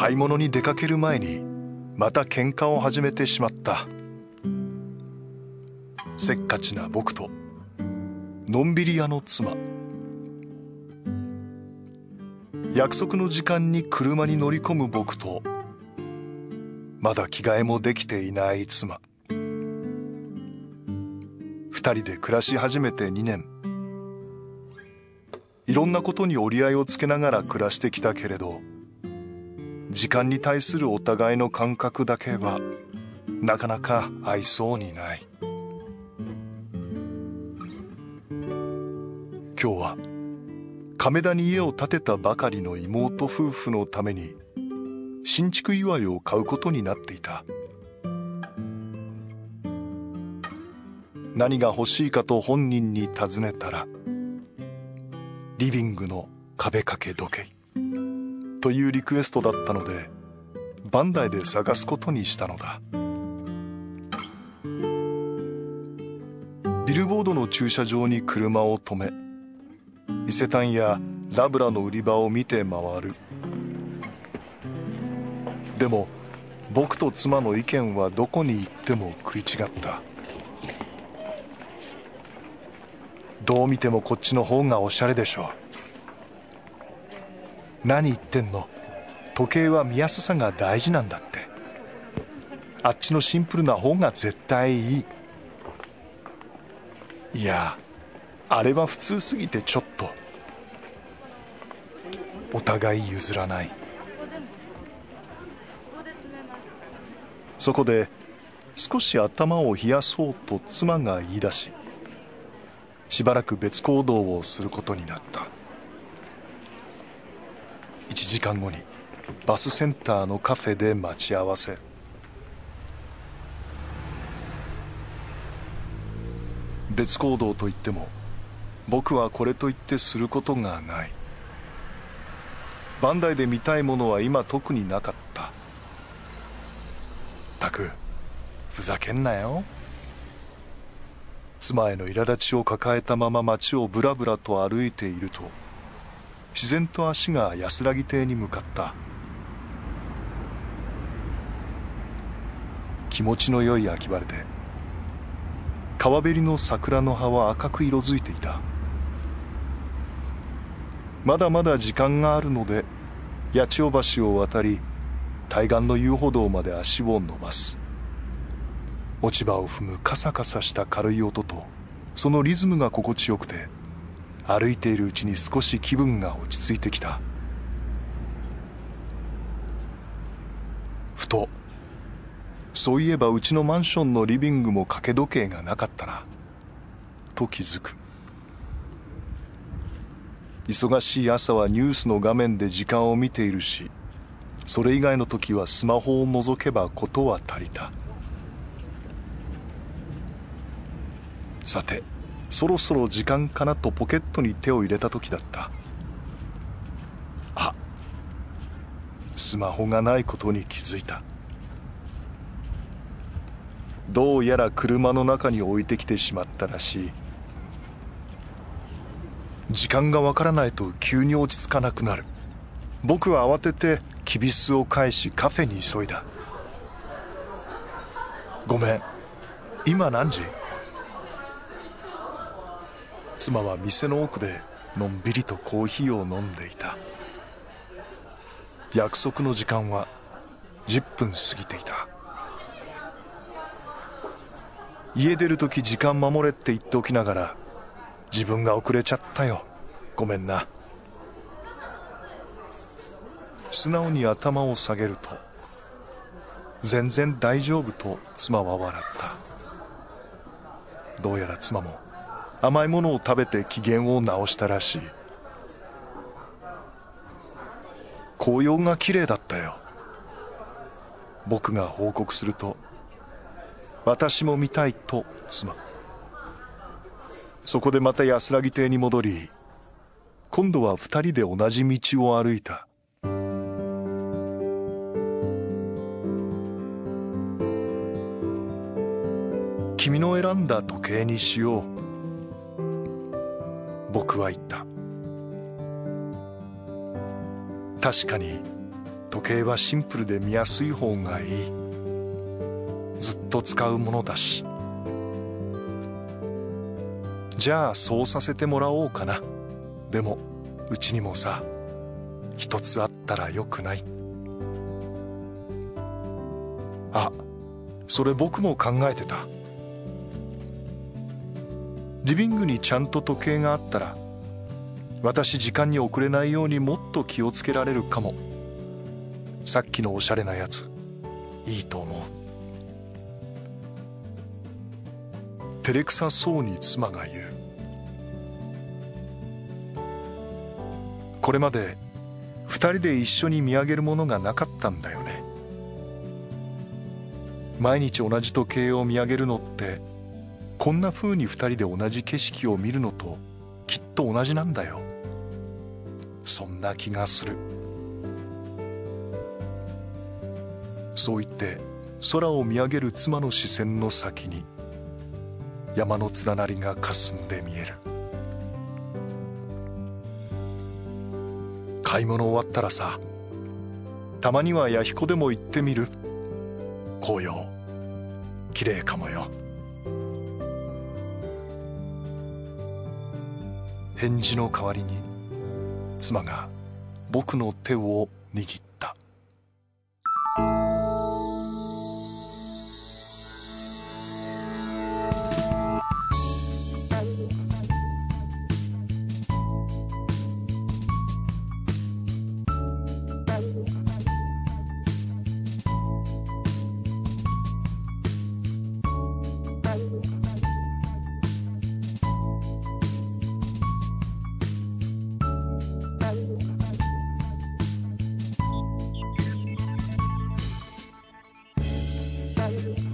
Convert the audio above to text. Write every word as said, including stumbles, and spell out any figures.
買い物に出かける前にまた喧嘩を始めてしまった。せっかちな僕とのんびり屋の妻、約束の時間に車に乗り込む僕とまだ着替えもできていない妻。二人で暮らし始めてにねん。いろんなことに折り合いをつけながら暮らしてきたけれど、時間に対するお互いの感覚だけはなかなか合いそうにない。今日は亀田に家を建てたばかりの妹夫婦のために新築祝いを買うことになっていた。何が欲しいかと本人に尋ねたら、リビングの壁掛け時計というリクエストだったので、バンダイで探すことにしたのだ。ビルボードの駐車場に車を止め、伊勢丹やラブラの売り場を見て回る。でも僕と妻の意見はどこに行っても食い違った。どう見てもこっちの方がおしゃれでしょう。何言ってんの、時計は見やすさが大事なんだって。あっちのシンプルな方が絶対いい。いや、あれは普通すぎてちょっと。お互い譲らない。そこで少し頭を冷やそうと妻が言い出し、しばらく別行動をすることになった。いちじかんごにバスセンターのカフェで待ち合わせ。別行動といっても僕はこれといってすることがない。バンダイで見たいものは今特になかった。たくふざけんなよ。妻への苛立ちを抱えたまま街をぶらぶらと歩いていると、自然と足が安らぎ亭に向かった。気持ちの良い秋晴れで川べりの桜の葉は赤く色づいていた。まだまだ時間があるので八千代橋を渡り、対岸の遊歩道まで足を伸ばす。落ち葉を踏むカサカサした軽い音とそのリズムが心地よくて、歩いているうちに少し気分が落ち着いてきた。ふと、そういえばうちのマンションのリビングも掛け時計がなかったなと気づく。忙しい朝はニュースの画面で時間を見ているし、それ以外の時はスマホを覗けば事は足りた。さて、そろそろ時間かなとポケットに手を入れた時だった。あ、スマホがないことに気づいた。どうやら車の中に置いてきてしまったらしい。時間がわからないと急に落ち着かなくなる。僕は慌ててきびすを返しカフェに急いだ。ごめん、今何時？妻は店の奥でのんびりとコーヒーを飲んでいた。約束の時間はじゅっぷん過ぎていた。家出るとき時間守れって言っておきながら、自分が遅れちゃったよ、ごめんな。素直に頭を下げると、全然大丈夫と妻は笑った。どうやら妻も甘いものを食べて機嫌を直したらしい。紅葉が綺麗だったよ。僕が報告すると、私も見たいと妻。そこでまた安らぎ亭に戻り、今度は二人で同じ道を歩いた。君の選んだ時計にしよう、僕は言った。確かに時計はシンプルで見やすい方がいい。ずっと使うものだし。じゃあそうさせてもらおうかな。でもうちにもさ、一つあったらよくない？あ、それ僕も考えてた。リビングにちゃんと時計があったら、私時間に遅れないようにもっと気をつけられるかも。さっきのおしゃれなやつ、いいと思う。照れくさそうに妻が言う。これまで二人で一緒に見上げるものがなかったんだよね。毎日同じ時計を見上げるのって、こんな風に二人で同じ景色を見るのときっと同じなんだよ。そんな気がする。そう言って空を見上げる妻の視線の先に山の連なりが霞んで見える。買い物終わったらさ、たまには弥彦でも行ってみる？紅葉きれいかもよ。返事の代わりに妻が僕の手を握った。 Bye.